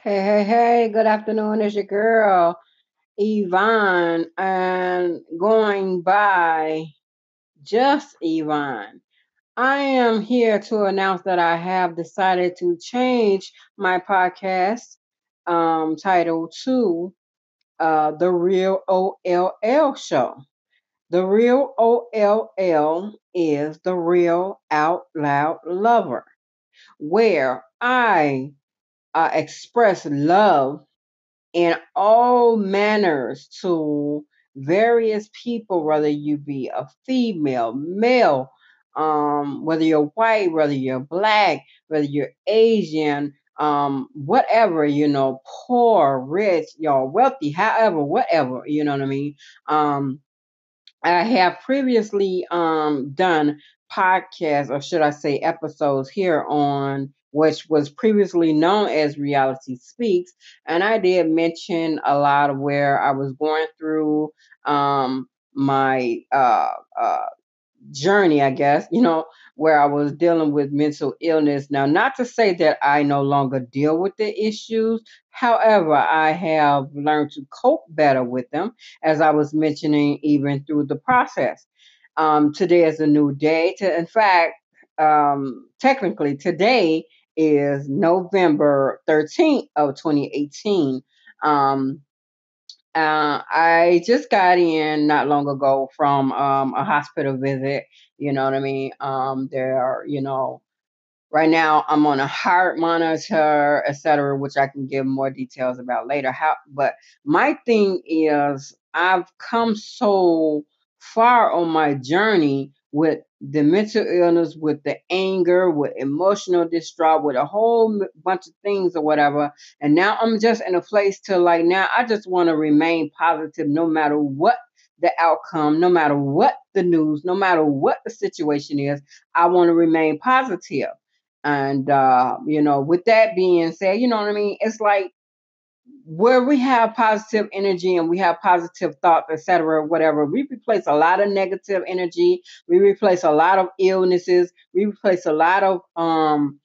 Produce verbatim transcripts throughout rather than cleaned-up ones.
Hey, hey, hey, good afternoon. It's your girl, Yvonne, and going by just Yvonne. I am here to announce that I have decided to change my podcast um, title to uh, The Real O L L Show. The Real O L L is The Real Out Loud Lover, where I uh, express love in all manners to various people, whether you be a female, male, um, whether you're white, whether you're black, whether you're Asian, um, whatever, you know, poor, rich, y'all, wealthy, however, whatever, you know what I mean? Um, I have previously um done podcasts, or should I say episodes here on which was previously known as Reality Speaks, and I did mention a lot of where I was going through um my uh uh journey, I guess, you know, where I was dealing with mental illness. Now, not to say that I no longer deal with the issues. However, I have learned to cope better with them, as I was mentioning, even through the process. Um, today is a new day. To, in fact, um, technically, today is November thirteenth of twenty eighteen. Um, uh, I just got in not long ago from um, a hospital visit. You know what I mean? Um, there are, you know, right now I'm on a heart monitor, et cetera, which I can give more details about later. How, but my thing is, I've come so far on my journey with the mental illness, with the anger, with emotional distraught, with a whole m- bunch of things or whatever. And now I'm just in a place to like, now I just want to remain positive no matter what the outcome, no matter what the news, no matter what the situation is. I want to remain positive. And uh, you know, with that being said, you know what I mean? It's like where we have positive energy and we have positive thoughts, et cetera, whatever, we replace a lot of negative energy. We replace a lot of illnesses. We replace a lot of um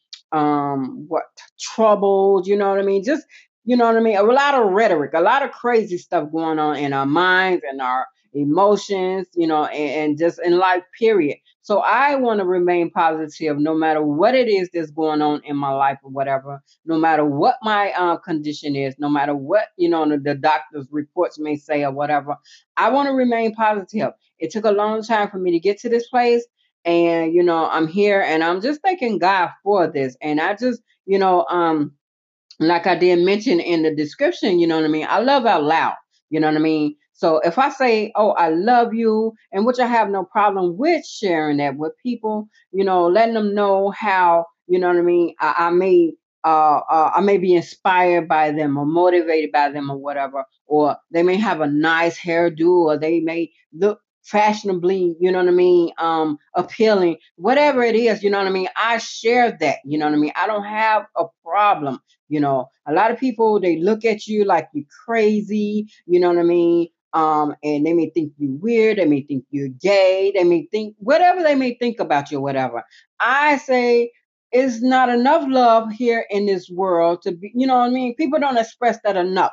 um what troubles, you know what I mean? Just you know what I mean? A lot of rhetoric, a lot of crazy stuff going on in our minds and our emotions, you know, and, and just in life, period. So I want to remain positive no matter what it is that's going on in my life or whatever, no matter what my uh, condition is, no matter what, you know, the, the doctor's reports may say or whatever. I want to remain positive. It took a long time for me to get to this place. And, you know, I'm here and I'm just thanking God for this. And I just, you know, um, like I did mention in the description, you know what I mean? I love out loud, you know what I mean? So if I say, oh, I love you, and which I have no problem with sharing that with people, you know, letting them know how, you know what I mean? I, I may, uh, uh, I may be inspired by them or motivated by them or whatever, or they may have a nice hairdo, or they may look fashionably, you know what I mean, um, appealing, whatever it is, you know what I mean? I share that, you know what I mean? I don't have a problem. You know, a lot of people, they look at you like you're crazy, you know what I mean? Um, and they may think you weird, they may think you're gay, they may think whatever they may think about you, whatever. I say it's not enough love here in this world to be, you know what I mean? People don't express that enough.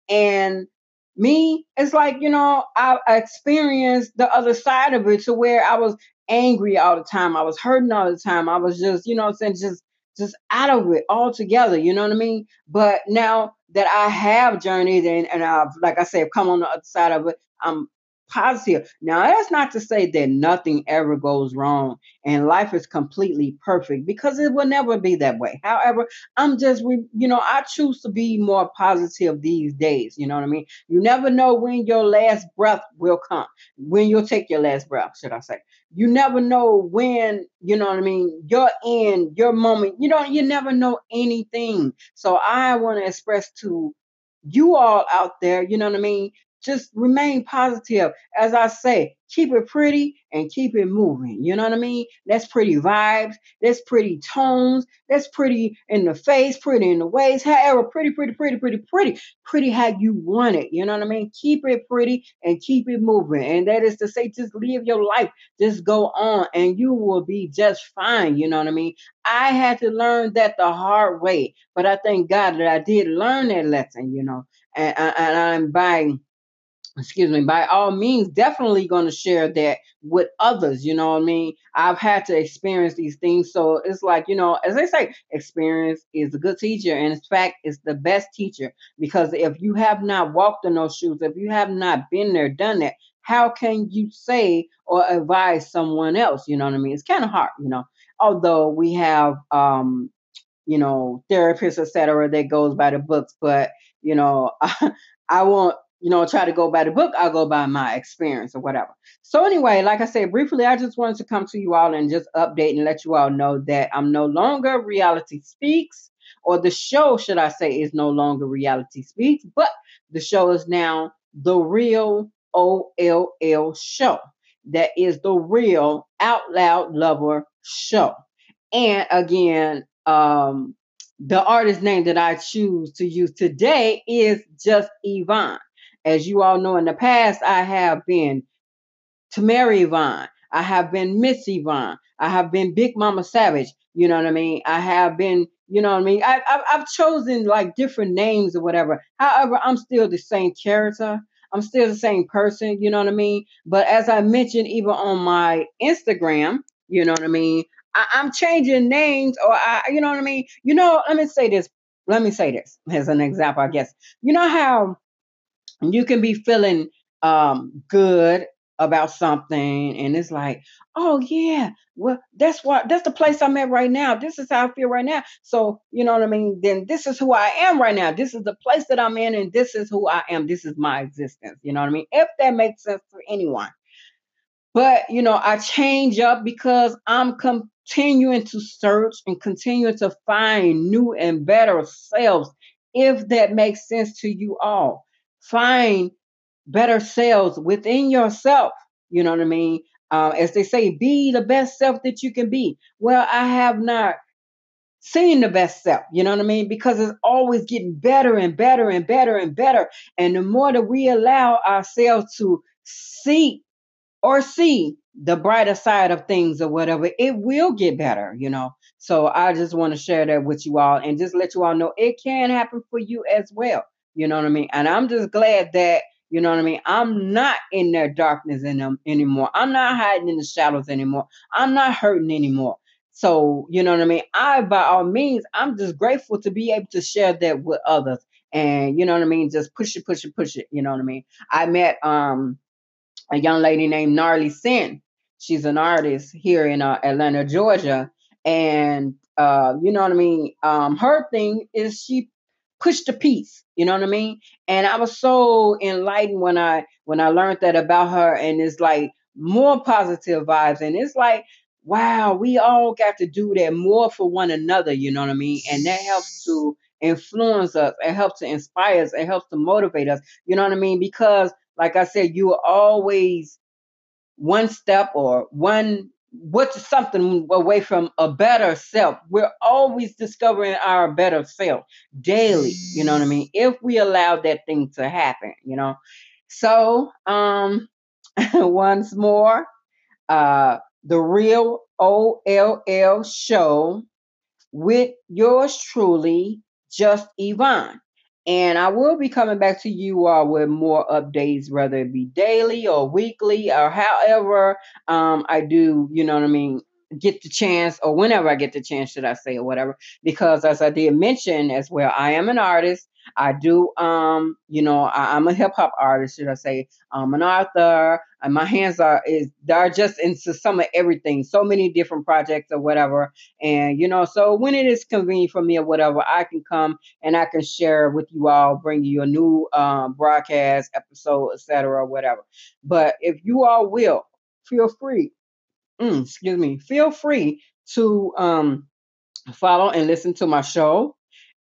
And me, it's like, you know, I, I experienced the other side of it to where I was angry all the time. I was hurting all the time. I was just, you know what I'm saying, just just out of it altogether, you know what I mean? But now that I have journeyed and, and I've, like I said, come on the other side of it, I'm positive. Now, that's not to say that nothing ever goes wrong and life is completely perfect, because it will never be that way. However, I'm just, re- you know, I choose to be more positive these days. You know what I mean? You never know when your last breath will come, when you'll take your last breath, should I say. You never know when, you know what I mean, your end, your moment, you know, you never know anything. So I want to express to you all out there, you know what I mean? just remain positive. As I say, keep it pretty and keep it moving. You know what I mean? That's pretty vibes. That's pretty tones. That's pretty in the face, pretty in the waist. However, pretty, pretty, pretty, pretty, pretty, pretty how you want it. You know what I mean? Keep it pretty and keep it moving. And that is to say, just live your life. Just go on and you will be just fine. You know what I mean? I had to learn that the hard way, but I thank God that I did learn that lesson, you know, and, and I'm by excuse me, by all means, definitely going to share that with others. You know what I mean? I've had to experience these things. So it's like, you know, as they say, experience is a good teacher. And in fact, it's the best teacher because if you have not walked in those shoes, if you have not been there, done that, how can you say or advise someone else? You know what I mean? It's kind of hard, you know, although we have, um, you know, therapists, et cetera, that goes by the books. But, you know, I won't, you know, try to go by the book. I'll go by my experience or whatever. So anyway, like I said, briefly, I just wanted to come to you all and just update and let you all know that I'm no longer Reality Speaks, or the show, should I say, is no longer Reality Speaks, but the show is now The Real O L L Show. That is the Real Out Loud Lover Show. And again, um, the artist name that I choose to use today is just Yvonne. As you all know, in the past, I have been Tamara Yvonne. I have been Miss Yvonne. I have been Big Mama Savage. You know what I mean? I have been, you know what I mean? I, I, I've chosen like different names or whatever. However, I'm still the same character. I'm still the same person. You know what I mean? But as I mentioned, even on my Instagram, you know what I mean? I, I'm changing names, or I, you know what I mean? You know, let me say this. Let me say this as an example, I guess. You know how you can be feeling um good about something and it's like, oh yeah, well that's what that's the place I'm at right now, this is how I feel right now, so you know what I mean, then this is who I am right now, this is the place that I'm in, and this is who I am, this is my existence, you know what I mean, if that makes sense for anyone. But you know, I change up because I'm continuing to search and continuing to find new and better selves, if that makes sense to you all. Find better selves within yourself. You know what I mean? Um, as they say, be the best self that you can be. Well, I have not seen the best self, you know what I mean? Because it's always getting better and better and better and better. And the more that we allow ourselves to see or see the brighter side of things or whatever, it will get better, you know. So I just want to share that with you all and just let you all know it can happen for you as well. You know what I mean? And I'm just glad that, you know what I mean, I'm not in their darkness in them anymore. I'm not hiding in the shadows anymore. I'm not hurting anymore. So, you know what I mean? I, by all means, I'm just grateful to be able to share that with others. And you know what I mean? Just push it, push it, push it. You know what I mean? I met um a young lady named Gnarly Sin. She's an artist here in uh, Atlanta, Georgia, and uh, you know what I mean. Um, her thing is she pushed the peace. You know what I mean. And I was so enlightened when I when I learned that about her, and it's like more positive vibes, and it's like, wow, we all got to do that more for one another. You know what I mean, and that helps to influence us. It helps to inspire us. It helps to motivate us. You know what I mean, because like I said, you are always one step or one what's something away from a better self. We're always discovering our better self daily. You know what I mean? If we allow that thing to happen, you know. So, um, once more, uh, the Real O L L Show with yours truly, Just Yvonne. And I will be coming back to you all with more updates, whether it be daily or weekly or however um, I do, you know what I mean, get the chance, or whenever I get the chance, should I say, or whatever. Because as I did mention as well, I am an artist. I do, um, you know, I, I'm a hip hop artist, should I say. I'm an author, and my hands are is they're just into some of everything, so many different projects or whatever. And, you know, so when it is convenient for me or whatever, I can come and I can share with you all, bring you a new um, broadcast episode, et cetera, or whatever. But if you all will, feel free, mm, excuse me, feel free to um, follow and listen to my show.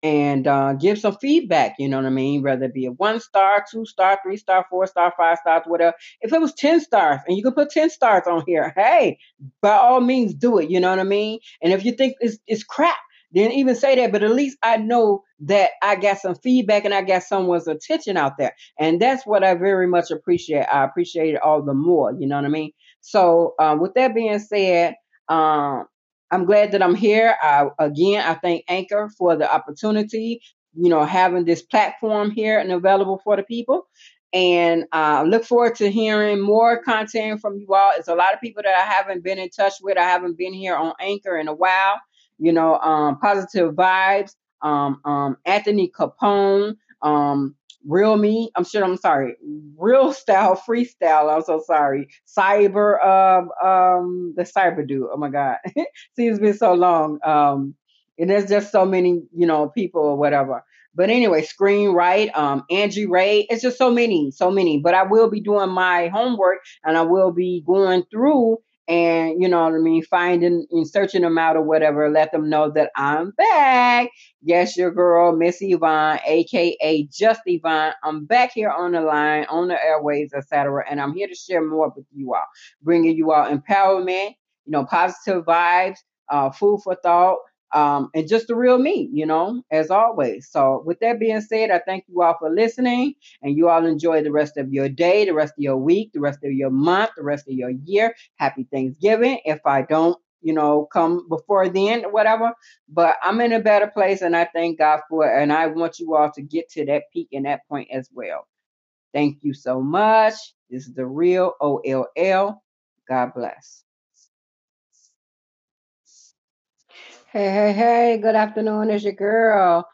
and uh, give some feedback. You know what I mean? Whether it be a one star, two star, three star, four star, five stars, whatever. If it was ten stars and you could put ten stars on here, hey, by all means do it. You know what I mean? And if you think it's, it's crap, then even say that. But at least I know that I got some feedback and I got someone's attention out there. And that's what I very much appreciate. I appreciate it all the more. You know what I mean? So um, with that being said, um, I'm glad that I'm here. I, again, I thank Anchor for the opportunity, you know, having this platform here and available for the people. And uh, look forward to hearing more content from you all. It's a lot of people that I haven't been in touch with. I haven't been here on Anchor in a while. You know, um, Positive Vibes, um, um, Anthony Capone, um, Real Me. I'm sure. I'm sorry. Real Style Freestyle. I'm so sorry. Cyber. Um. Um. The Cyber Dude. Oh my God. See, it's been so long. Um. And there's just so many, you know, people or whatever. But anyway, Screenwrite, um, Angie Ray. It's just so many, so many. But I will be doing my homework and I will be going through and you know what I mean, finding and searching them out or whatever. Let them know that I'm back. Yes, your girl, Miss Yvonne, aka Just Yvonne. I'm back here on the line, on the airways, et cetera. And I'm here to share more with you all, bringing you all empowerment, you know, positive vibes, uh, food for thought, um, and just the real me, you know, as always. So, with that being said, I thank you all for listening, and you all enjoy the rest of your day, the rest of your week, the rest of your month, the rest of your year. Happy Thanksgiving. If I don't, you know, come before then, whatever. But I'm in a better place, and I thank God for it. And I want you all to get to that peak and that point as well. Thank you so much. This is the real O L L. God bless. Hey, hey, hey, good afternoon. It's your girl,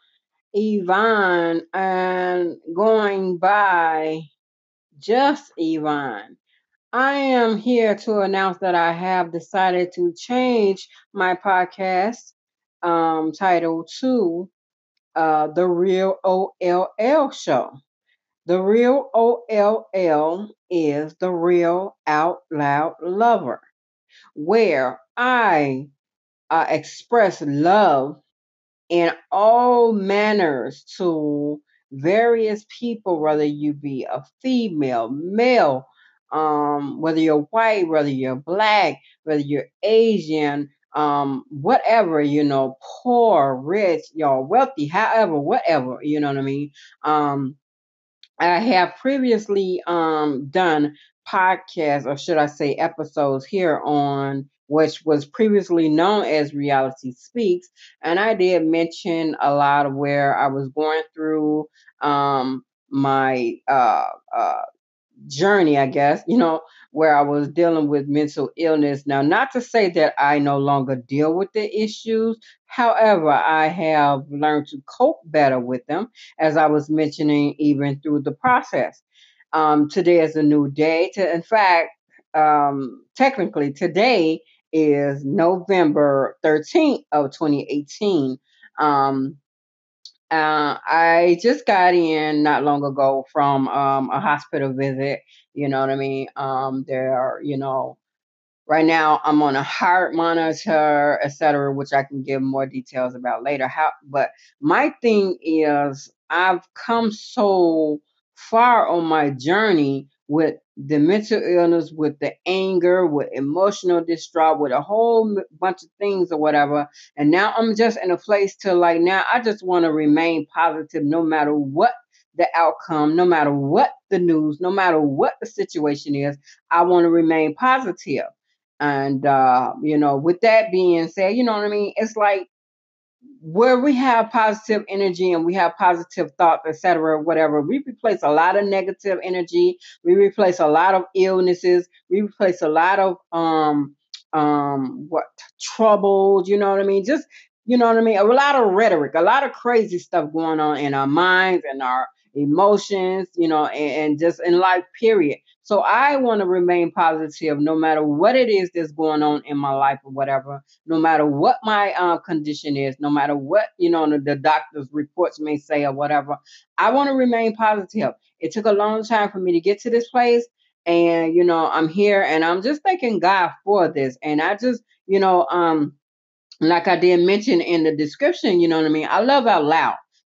Yvonne, and going by just Yvonne. I am here to announce that I have decided to change my podcast um, title to uh, The Real O L L Show. The Real O L L is The Real Out Loud Lover, where I uh, express love in all manners to various people, whether you be a female, male, um, whether you're white, whether you're black, whether you're Asian, um, whatever, you know, poor, rich, y'all, wealthy, however, whatever, you know what I mean? Um, I have previously um, done podcasts, or should I say episodes, here on which was previously known as Reality Speaks. And I did mention a lot of where I was going through um, my uh, uh, journey, I guess, you know, where I was dealing with mental illness. Now, not to say that I no longer deal with the issues. However, I have learned to cope better with them, as I was mentioning, even through the process. Um, today is a new day. To, in fact, um, technically, today is November thirteenth of twenty eighteen. Um, uh, I just got in not long ago from um, a hospital visit. You know what I mean? Um, there are, you know, right now I'm on a heart monitor, et cetera, which I can give more details about later. How, but my thing is, I've come so far on my journey with the mental illness, with the anger, with emotional distraught, with a whole m- bunch of things or whatever. And now I'm just in a place to like, now I just want to remain positive no matter what the outcome, no matter what the news, no matter what the situation is. I want to remain positive. And uh, you know, with that being said, you know what I mean? It's like where we have positive energy and we have positive thoughts, et cetera, whatever, we replace a lot of negative energy. We replace a lot of illnesses. We replace a lot of um um what troubles, you know what I mean? Just you know what I mean? A lot of rhetoric, a lot of crazy stuff going on in our minds and our emotions, you know, and, and just in life, period. So I want to remain positive no matter what it is that's going on in my life or whatever, no matter what my uh, condition is, no matter what, you know, the, the doctor's reports may say or whatever. I want to remain positive. It took a long time for me to get to this place. And, you know, I'm here and I'm just thanking God for this. And I just, you know, um, like I did mention in the description, you know what I mean? I love out loud.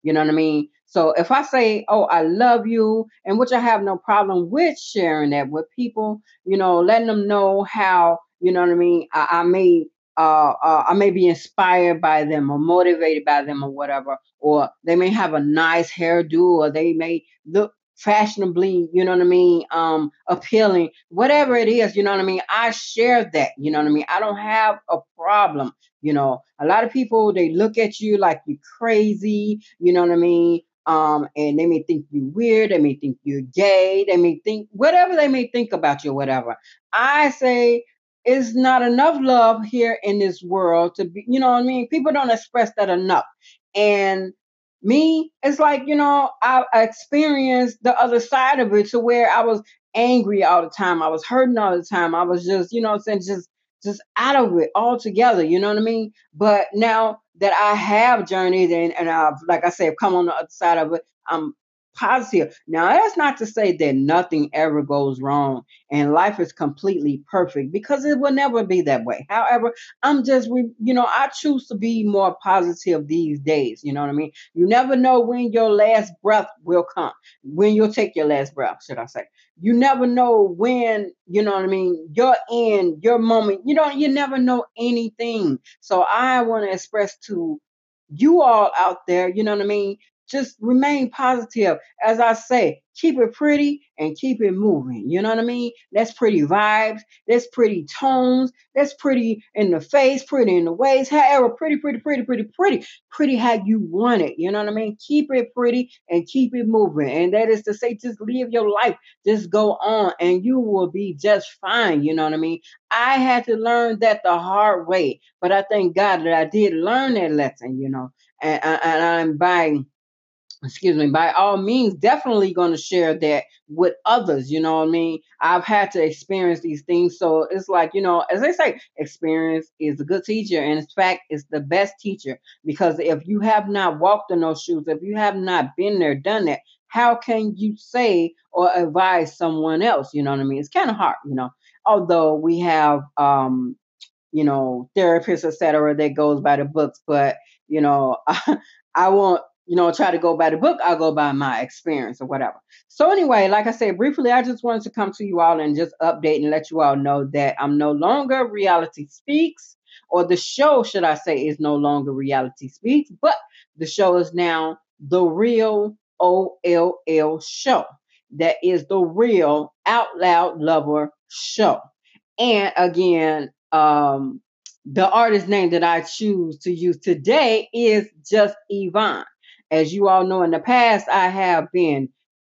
You know what I mean? So if I say, oh, I love you, and which I have no problem with sharing that with people, you know, letting them know how, you know what I mean, I, I may uh, uh, I may be inspired by them or motivated by them or whatever, or they may have a nice hairdo, or they may look fashionably, you know what I mean, um, appealing, whatever it is, you know what I mean. I share that, you know what I mean. I don't have a problem, you know. A lot of people, they look at you like you crazy, you know what I mean. Um, and they may think you weird, they may think you're gay, they may think whatever they may think about you, whatever. I say it's not enough love here in this world to be, you know what I mean? People don't express that enough. And me, it's like, you know, I experienced the other side of it, to where I was angry all the time. I was hurting all the time. I was just, you know what I'm saying, just just out of it altogether, you know what I mean? But now that I have journeyed, and, and I've, like I said, come on the other side of it, I'm positive. Now, that's not to say that nothing ever goes wrong and life is completely perfect, because it will never be that way. However, I'm just, you know, I choose to be more positive these days. You know what I mean? You never know when your last breath will come, when you'll take your last breath, should I say. You never know when, you know what I mean, your end, your moment, you know, you never know anything. So I want to express to you all out there, you know what I mean? Just remain positive. As I say, keep it pretty and keep it moving. You know what I mean? That's pretty vibes. That's pretty tones. That's pretty in the face, pretty in the waist. However, pretty, pretty, pretty, pretty, pretty, pretty how you want it. You know what I mean? Keep it pretty and keep it moving. And that is to say, just live your life. Just go on and you will be just fine. You know what I mean? I had to learn that the hard way, but I thank God that I did learn that lesson, you know, and, and I'm by, excuse me, by all means, definitely going to share that with others. You know what I mean? I've had to experience these things. So it's like, you know, as they say, experience is a good teacher. And in fact, it's the best teacher, because if you have not walked in those shoes, if you have not been there, done that, how can you say or advise someone else? You know what I mean? It's kind of hard, you know, although we have, um, you know, therapists, et cetera, that goes by the books. But, you know, I, I won't, you know, try to go by the book. I'll go by my experience or whatever. So anyway, like I said, briefly, I just wanted to come to you all and just update and let you all know that I'm no longer Reality Speaks, or the show, should I say, is no longer Reality Speaks, but the show is now The Real O L L Show. That is the Real Out Loud Lover Show. And again, um, the artist name that I choose to use today is just Yvonne. As you all know, in the past, I have been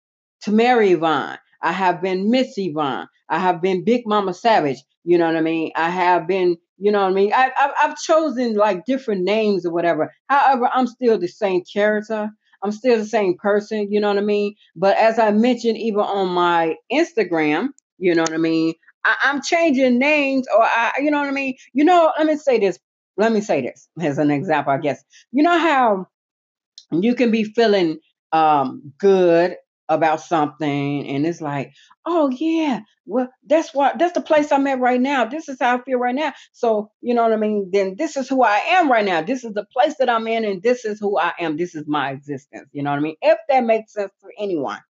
Tamara Yvonne. I have been Miss Yvonne. I have been Big Mama Savage. You know what I mean? I have been, you know what I mean? I, I, I've chosen like different names or whatever. However, I'm still the same character. I'm still the same person. You know what I mean? But as I mentioned, even on my Instagram, you know what I mean? I, I'm changing names, or I, you know what I mean? You know, let me say this. Let me say this as an example, I guess. You know how you can be feeling um good about something, and it's like, oh yeah, well, that's what that's the place I'm at right now. This is how I feel right now. So you know what I mean, then this is who I am right now. This is the place that I'm in, and this is who I am. This is my existence. You know what I mean? If that makes sense for anyone.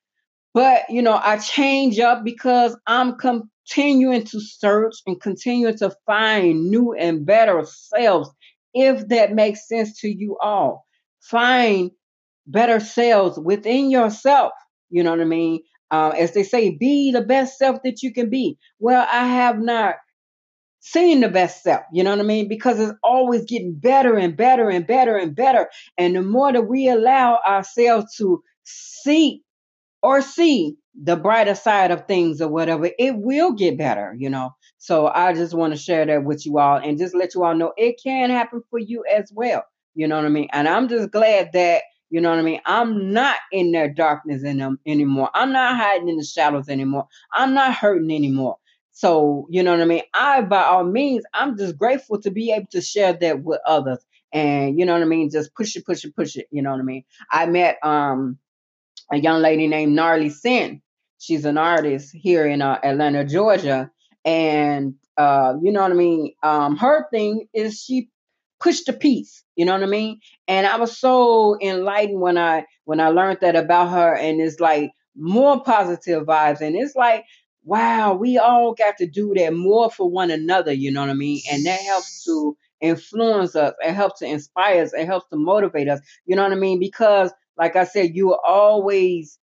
But you know, I change up because I'm continuing to search and continuing to find new and better selves. If that makes sense to you all, find better selves within yourself. You know what I mean? Um, as they say, be the best self that you can be. Well, I have not seen the best self. You know what I mean? Because it's always getting better and better and better and better. And the more that we allow ourselves to see or see the brighter side of things or whatever, it will get better, you know. So I just want to share that with you all and just let you all know it can happen for you as well. You know what I mean? And I'm just glad that, you know what I mean, I'm not in their darkness in them anymore. I'm not hiding in the shadows anymore. I'm not hurting anymore. So, you know what I mean? I, by all means, I'm just grateful to be able to share that with others. And, you know what I mean? Just push it, push it, push it. You know what I mean? I met, um, a young lady named Gnarly Sin. She's an artist here in uh, Atlanta, Georgia. And, uh, you know what I mean? Um, her thing is she push the peace. You know what I mean? And I was so enlightened when I when I learned that about her, and it's like more positive vibes, and it's like, wow, we all got to do that more for one another. You know what I mean? And that helps to influence us. It helps to inspire us. It helps to motivate us. You know what I mean? Because, like I said, you are always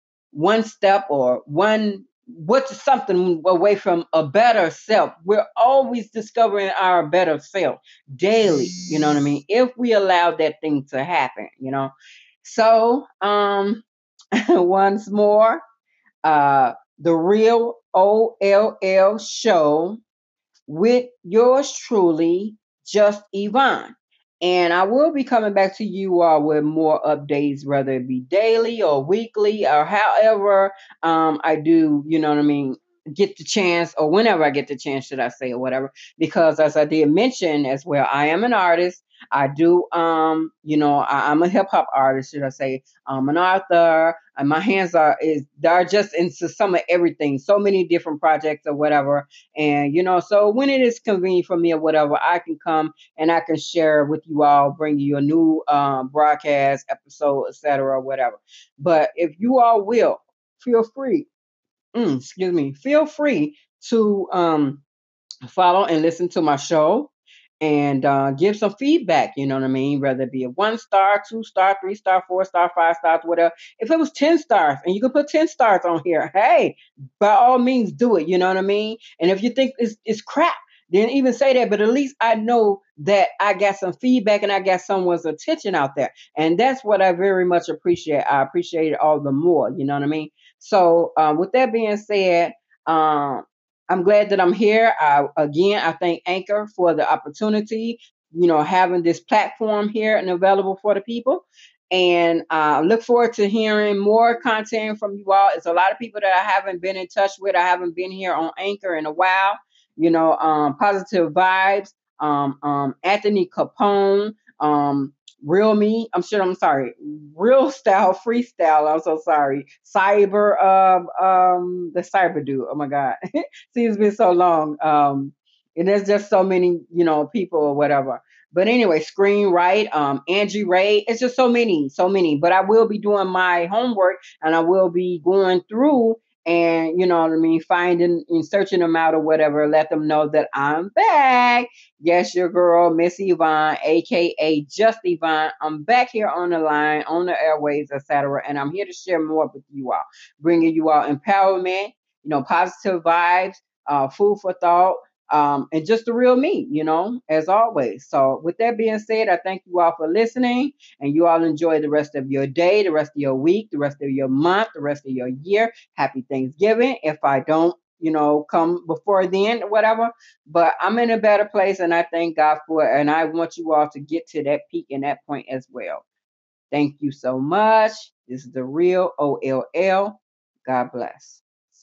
one step or one what's something away from a better self. We're always discovering our better self daily. You know what I mean? If we allow that thing to happen, you know. So, um, once more, uh, the real O L L show with yours truly, Just Yvonne. And I will be coming back to you all with more updates, whether it be daily or weekly or however um, I do, you know what I mean, get the chance, or whenever I get the chance, should I say, or whatever. Because as I did mention as well, I am an artist. I do, um, you know, I, I'm a hip hop artist, should I say. I'm an author, and my hands are is they're just into some of everything, so many different projects or whatever. And, you know, so when it is convenient for me or whatever, I can come and I can share with you all, bring you a new um, broadcast episode, et cetera, or whatever. But if you all will, feel free, mm, excuse me, feel free to um, follow and listen to my show and uh, give some feedback. You know what I mean? Whether it be a one star, two star, three star, four star, five stars, whatever. If it was ten stars and you can put ten stars on here, hey, by all means do it. You know what I mean? And if you think it's, it's crap, then even say that. But at least I know that I got some feedback and I got someone's attention out there. And that's what I very much appreciate. I appreciate it all the more. You know what I mean? So, um, with that being said, um, I'm glad that I'm here. I, again, I thank Anchor for the opportunity, you know, having this platform here and available for the people. And uh, look forward to hearing more content from you all. It's a lot of people that I haven't been in touch with. I haven't been here on Anchor in a while. You know, um, Positive Vibes, um, um, Anthony Capone, um, Real Me. I'm sure. I'm sorry. Real Style Freestyle. I'm so sorry. Cyber. Um. Um. The Cyber Dude. Oh my God. See, it's been so long. Um. And there's just so many, you know, people or whatever. But anyway, Screenwrite, um, Angie Ray. It's just so many, so many. But I will be doing my homework, and I will be going through and, you know what I mean, finding and searching them out or whatever. Let them know that I'm back. Yes, your girl, Miss Yvonne, aka Just Yvonne. I'm back here on the line, on the airways, et cetera. And I'm here to share more with you all, bringing you all empowerment, you know, positive vibes, uh, food for thought, um, and just the real me, you know, as always. So, with that being said, I thank you all for listening, and you all enjoy the rest of your day, the rest of your week, the rest of your month, the rest of your year. Happy Thanksgiving. If I don't, you know, come before then, whatever, but I'm in a better place, and I thank God for it. And I want you all to get to that peak and that point as well. Thank you so much. This is the real O L L. God bless.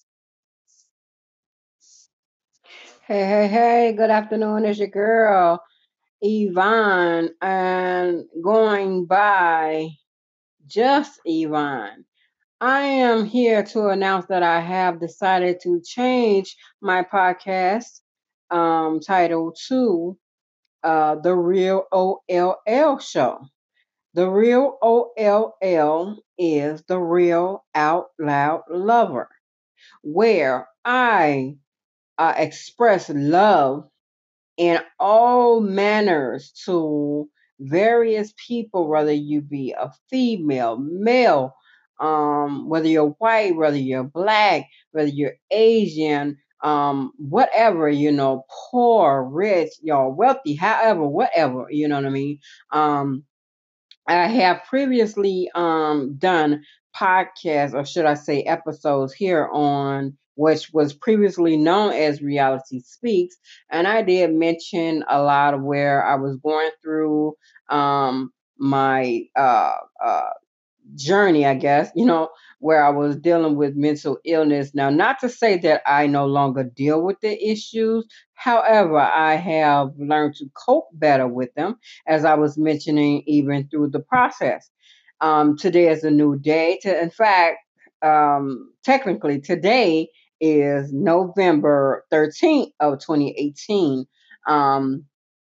Hey, hey, hey, good afternoon. It's your girl, Yvonne, and going by Just Yvonne. I am here to announce that I have decided to change my podcast um, title to uh, The Real O L L Show. The Real O L L is The Real Out Loud Lover, where I uh, express love in all manners to various people, whether you be a female, male, um, whether you're white, whether you're black, whether you're Asian, um, whatever, you know, poor, rich, y'all, wealthy, however, whatever, you know what I mean? Um, I have previously um done podcasts, or should I say episodes here on which was previously known as Reality Speaks, and I did mention a lot of where I was going through um my uh uh journey, I guess, you know, where I was dealing with mental illness. Now, not to say that I no longer deal with the issues. However, I have learned to cope better with them, as I was mentioning, even through the process. Um, today is a new day. To, in fact, um, technically, today is November thirteenth of twenty eighteen. Um,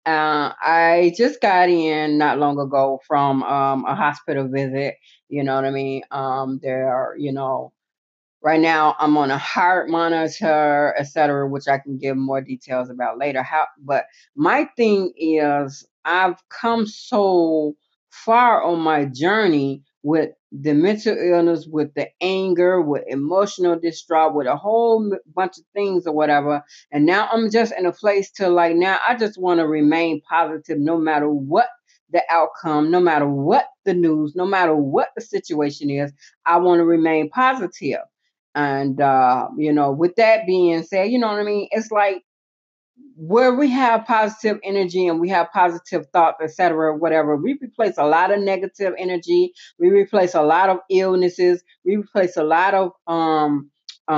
Uh, I just got in not long ago from um, a hospital visit. You know what I mean? Um, there are, you know, right now, I'm on a heart monitor, et cetera, which I can give more details about later. How, but my thing is, I've come so far on my journey with the mental illness, with the anger, with emotional distraught, with a whole m- bunch of things or whatever. And now I'm just in a place to like, now I just want to remain positive no matter what the outcome, no matter what the news, no matter what the situation is. I want to remain positive. And uh, you know, with that being said, you know what I mean? It's like where we have positive energy and we have positive thoughts, et cetera, whatever, we replace a lot of negative energy. We replace a lot of illnesses. We replace a lot of um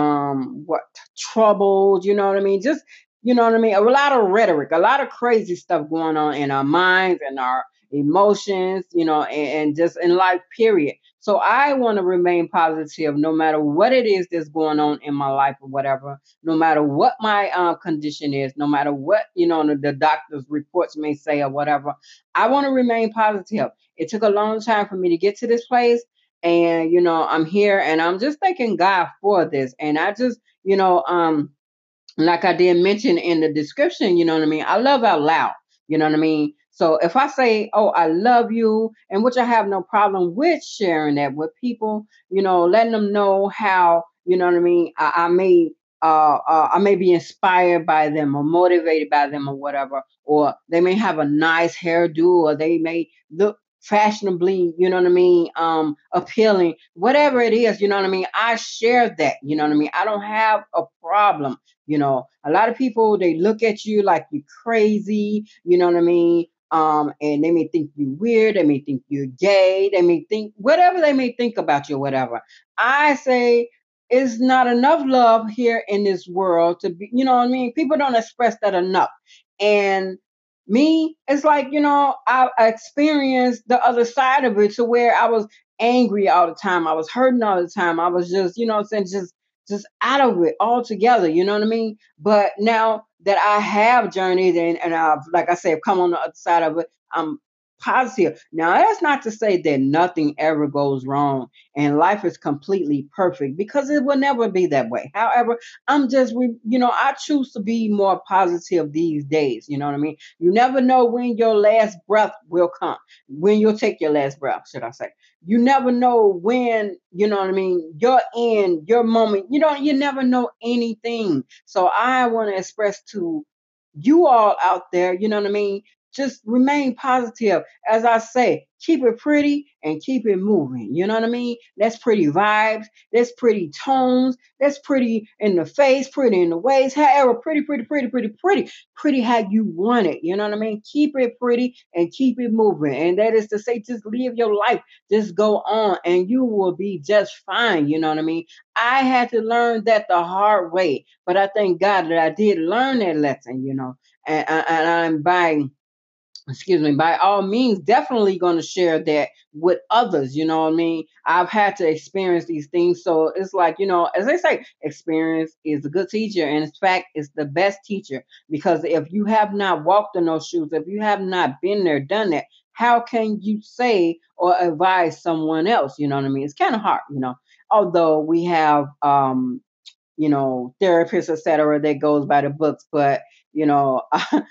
um what troubles, you know what I mean? Just you know what I mean? A lot of rhetoric, a lot of crazy stuff going on in our minds and our emotions, you know, and, and just in life, period. So I want to remain positive no matter what it is that's going on in my life or whatever, no matter what my uh, condition is, no matter what you know the, the doctor's reports may say or whatever. I want to remain positive. It took a long time for me to get to this place, and you know I'm here, and I'm just thanking God for this. And I just you know um like I did mention in the description, you know what I mean? I love out loud, you know what I mean? So if I say, oh, I love you, and which I have no problem with sharing that with people, you know, letting them know how, you know what I mean? I, I may, uh, uh, I may be inspired by them or motivated by them or whatever, or they may have a nice hairdo, or they may look fashionably, you know what I mean, um, appealing, whatever it is, you know what I mean? I share that, you know what I mean? I don't have a problem. You know, a lot of people they look at you like you're crazy, you know what I mean? Um, and they may think you weird, they may think you're gay, they may think whatever they may think about you, whatever. I say it's not enough love here in this world to be, you know what I mean? People don't express that enough. And me, it's like, you know, I I experienced the other side of it to where I was angry all the time. I was hurting all the time. I was just, you know what I'm saying, just just out of it altogether, you know what I mean? But now that I have journeyed and, and I've, like I said, come on the other side of it, I'm positive. Now, that's not to say that nothing ever goes wrong and life is completely perfect because it will never be that way. However, I'm just, re- you know, I choose to be more positive these days. You know what I mean? You never know when your last breath will come, when you'll take your last breath, should I say. You never know when, you know what I mean, your end, your moment, you know, you never know anything. So I want to express to you all out there, you know what I mean? Just remain positive. As I say, keep it pretty and keep it moving. You know what I mean? That's pretty vibes. That's pretty tones. That's pretty in the face, pretty in the waist. However, pretty, pretty, pretty, pretty, pretty, pretty how you want it. You know what I mean? Keep it pretty and keep it moving. And that is to say, just live your life. Just go on and you will be just fine. You know what I mean? I had to learn that the hard way, but I thank God that I did learn that lesson, you know, and, and I'm by, excuse me, by all means, definitely going to share that with others. You know what I mean? I've had to experience these things. So it's like, you know, as they say, experience is a good teacher. And in fact, it's the best teacher because if you have not walked in those shoes, if you have not been there, done that, how can you say or advise someone else? You know what I mean? It's kind of hard, you know, although we have, um, you know, therapists, et cetera, that goes by the books. But, you know,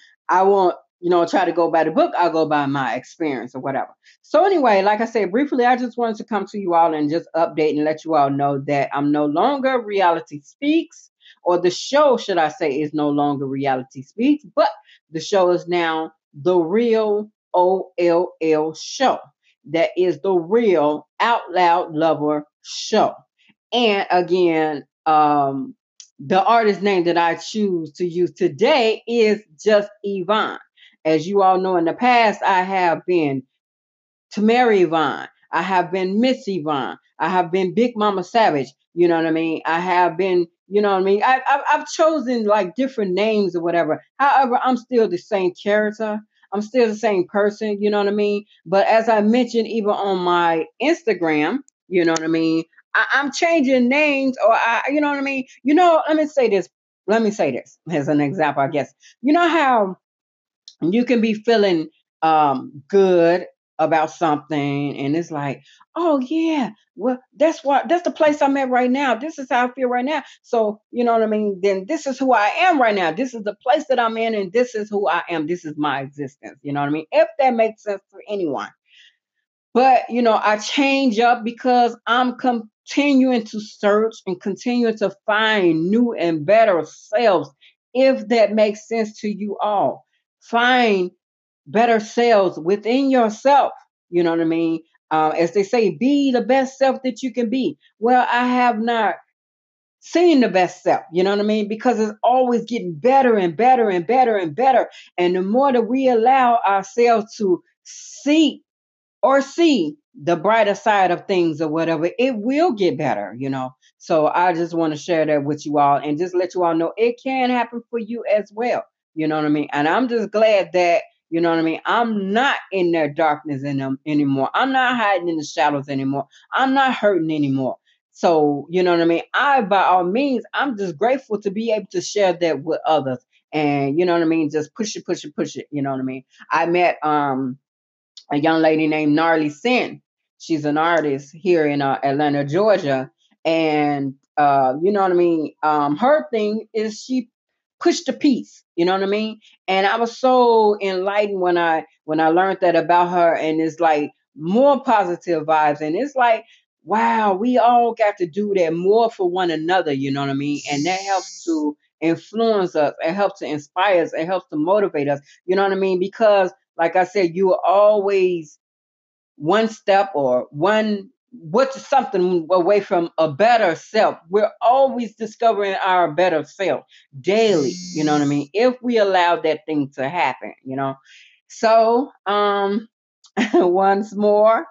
I won't, you know, try to go by the book. I'll go by my experience or whatever. So anyway, like I said, briefly, I just wanted to come to you all and just update and let you all know that I'm no longer Reality Speaks, or the show, should I say, is no longer Reality Speaks, but the show is now The Real O L L Show. That is the Real Out Loud Lover Show. And again, um, the artist name that I choose to use today is just Yvonne. As you all know, in the past, I have been Tamara Yvonne. I have been Miss Yvonne. I have been Big Mama Savage. You know what I mean? I have been, you know what I mean? I, I, I've chosen like different names or whatever. However, I'm still the same character. I'm still the same person. You know what I mean? But as I mentioned, even on my Instagram, you know what I mean? I, I'm changing names, or I, you know what I mean? You know, let me say this. Let me say this as an example, I guess. You know how you can be feeling um good about something, and it's like, oh yeah, well, that's what that's the place I'm at right now. This is how I feel right now. So you know what I mean, then this is who I am right now. This is the place that I'm in, and this is who I am. This is my existence. You know what I mean, if that makes sense for anyone. But you know, I change up because I'm continuing to search and continuing to find new and better selves. If that makes sense to you all, find better selves within yourself. You know what I mean? Um, as they say, be the best self that you can be. Well, I have not seen the best self. You know what I mean? Because it's always getting better and better and better and better. And the more that we allow ourselves to see or see the brighter side of things or whatever, it will get better, you know. So I just want to share that with you all and just let you all know it can happen for you as well. You know what I mean? And I'm just glad that, you know what I mean, I'm not in their darkness in them anymore. I'm not hiding in the shadows anymore. I'm not hurting anymore. So, you know what I mean? I, by all means, I'm just grateful to be able to share that with others. And you know what I mean? Just push it, push it, push it. You know what I mean? I met um a young lady named Gnarly Sin. She's an artist here in uh, Atlanta, Georgia, and uh, you know what I mean. Um, her thing is she pushed the peace. You know what I mean. And I was so enlightened when I when I learned that about her, and it's like more positive vibes, and it's like, wow, we all got to do that more for one another. You know what I mean, and that helps to influence us. It helps to inspire us. It helps to motivate us. You know what I mean, because like I said, you are always one step or one what's something away from a better self. We're always discovering our better self daily. You know what I mean? If we allow that thing to happen, you know. So, um, once more,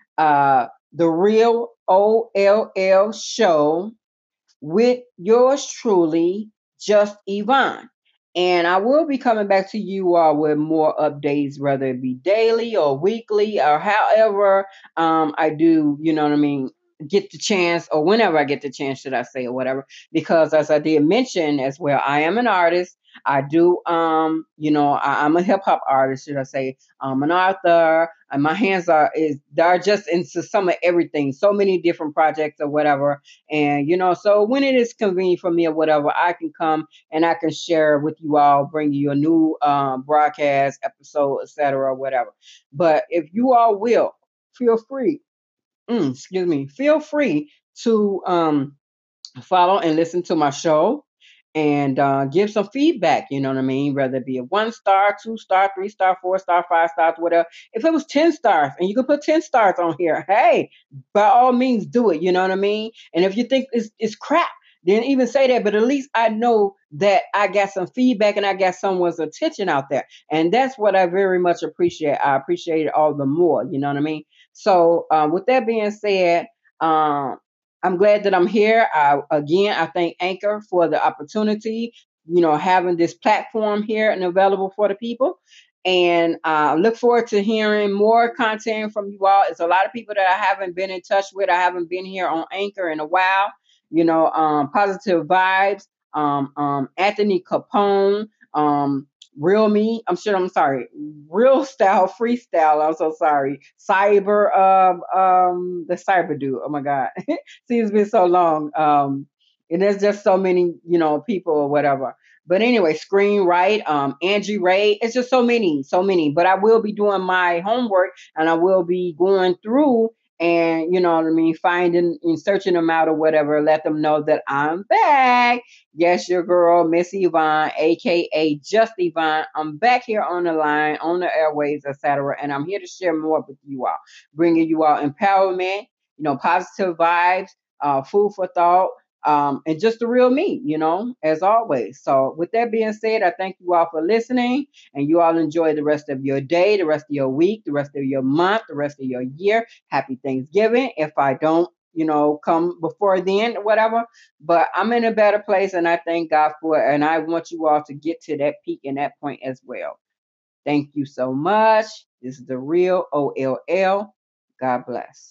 uh, the real O L L show with yours truly, Just Yvonne. And I will be coming back to you all with more updates, whether it be daily or weekly or however um, I do, you know what I mean, get the chance or whenever I get the chance, should I say, or whatever. Because as I did mention as well, I am an artist. I do, um, you know, I, I'm a hip hop artist, should I say. I'm an author, and my hands are is they're just into some of everything, so many different projects or whatever. And, you know, so when it is convenient for me or whatever, I can come and I can share with you all, bring you a new um, broadcast episode, et cetera, or whatever. But if you all will, feel free, mm, excuse me, feel free to um, follow and listen to my show and uh, give some feedback. You know what I mean? Whether it be a one star, two star, three star, four star, five stars, whatever. If it was ten stars and you can put ten stars on here, hey, by all means do it. You know what I mean? And if you think it's, it's crap, then even say that. But at least I know that I got some feedback and I got someone's attention out there. And that's what I very much appreciate. I appreciate it all the more. You know what I mean? So, um, with that being said, um, I'm glad that I'm here. I, again, I thank Anchor for the opportunity, you know, having this platform here and available for the people. And I uh, look forward to hearing more content from you all. It's a lot of people that I haven't been in touch with. I haven't been here on Anchor in a while. You know, um, Positive Vibes, um, um, Anthony Capone, um, Real Me. I'm sure. I'm sorry. Real Style Freestyle. I'm so sorry. Cyber. Um. Um. The Cyber Dude. Oh my God. See, it's been so long. Um. And there's just so many, you know, people or whatever. But anyway, Screenwrite, um, Angie Ray. It's just so many, so many. But I will be doing my homework and I will be going through and you know what I mean, finding and searching them out or whatever. Let them know that I'm back. Yes, your girl, Miss Yvonne, aka Just Yvonne. I'm back here on the line, on the airways, et cetera. And I'm here to share more with you all, bringing you all empowerment, you know, positive vibes, uh, food for thought, um, and just the real me, you know, as always. So, with that being said, I thank you all for listening, and you all enjoy the rest of your day, the rest of your week, the rest of your month, the rest of your year. Happy Thanksgiving. If I don't, you know, come before then, whatever. But I'm in a better place, and I thank God for it. And I want you all to get to that peak and that point as well. Thank you so much. This is the real O L L. God bless.